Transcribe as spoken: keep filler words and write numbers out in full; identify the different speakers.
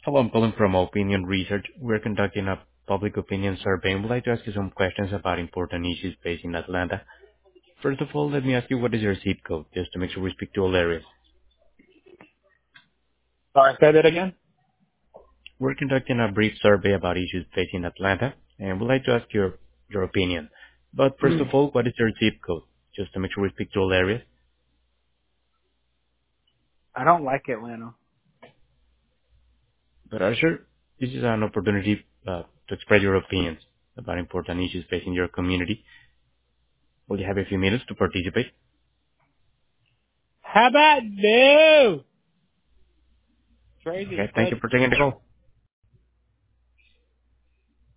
Speaker 1: Hello, I'm calling from Opinion Research. We're conducting a public opinion survey and would like to ask you some questions about important issues facing Atlanta. First of all, let me ask you what is your zip code, just to make sure we speak to all areas.
Speaker 2: Sorry, say that again?
Speaker 1: We're conducting a brief survey about issues facing Atlanta and would like to ask your, your opinion. But first of all, what is your zip code, just to make sure we speak to all areas?
Speaker 2: I don't like Atlanta.
Speaker 1: But are you sure this is an opportunity uh, to express your opinions about important issues facing your community? Will you have a few minutes to participate?
Speaker 2: How about no? Crazy
Speaker 1: Okay, thank you
Speaker 2: study.
Speaker 1: for taking the call.